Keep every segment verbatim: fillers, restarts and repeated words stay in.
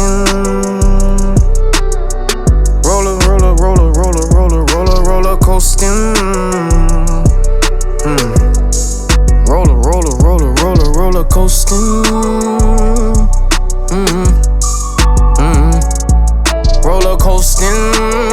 coasting. Roller, roller, roller, roller, roller, roller, roller coasting. Hmm. Roller, roller, roller, roller, roller coasting. Mm-hmm. Mm-hmm. Roller coasting.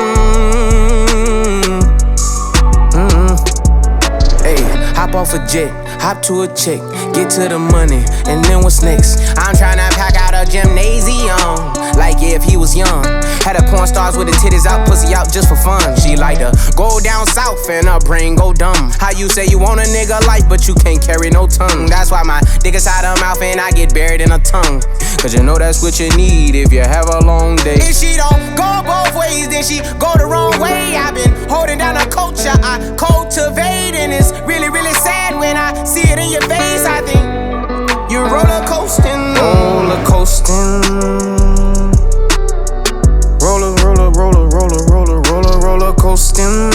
Mm-hmm. Hey, hop off a jet, hop to a chick, get to the money, and then what's next? I'm tryna pack out a gymnasium, like yeah, if he was young. Had a porn stars with the titties out, pussy out just for fun. She like to go down south and her brain go dumb. How you say you want a nigga life, but you can't carry no tongue? That's why my dick inside her mouth and I get buried in her tongue. Cause you know that's what you need if you have a long day. If she don't go both ways, then she go the wrong way. I've been holding down a culture I cultivate, and it's really, really sad when I see it in your face. I think you're roller coasting. Roller coasting. Roller, roller, roller, roller, roller, roller, roller coasting.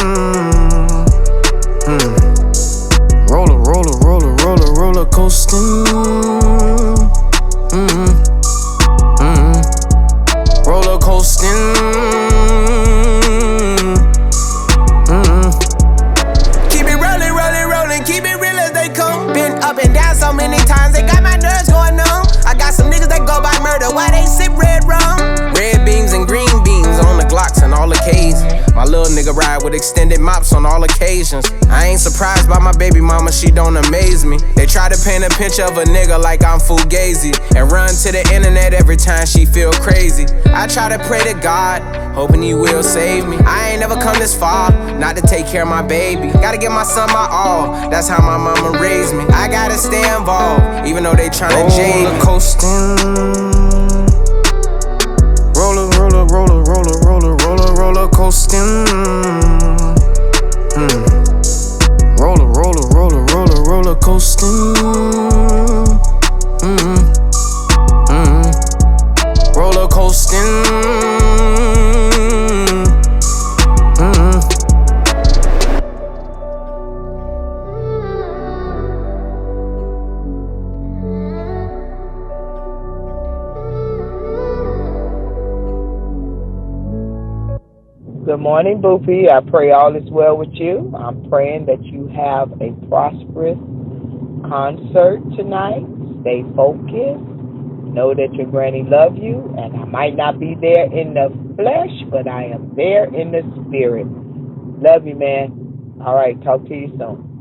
Hmm. Roller, roller, roller, roller, roller coasting. Mm-hmm. Mm-hmm. Roller coasting. Mm-hmm. Keep it rolling, rolling, rolling. Keep it real as they come. Been up and down so many times, they got my nerves going numb. I got some niggas that go by murder, why they sip red rum? Red beams and green beans on the Glocks and all occasions. My little nigga ride with extended mops on all occasions. I ain't surprised by my baby mama, she don't amaze me. They try to paint a picture of a nigga like I'm Fugazi, and run to the internet every time she feel crazy. I try to pray to God, hoping he will save me. I ain't never come this far, not to take care of my baby. Gotta give my son my all, that's how my mama raised me. I gotta stay involved, even though they tryna jade me. Roller coasting. Roller, roller, roller, roller, roller, roller, roller coasting. Hmm. Roller, roller, roller, roller, roller coasting. Mm-hmm. Mm-hmm. Roller coasting. Mm-hmm. Good morning, Boopy. I pray all is well with you. I'm praying that you have a prosperous concert tonight. Stay focused. Know that your granny loves you, and I might not be there in the flesh, but I am there in the spirit. Love you, man. All right, talk to you soon.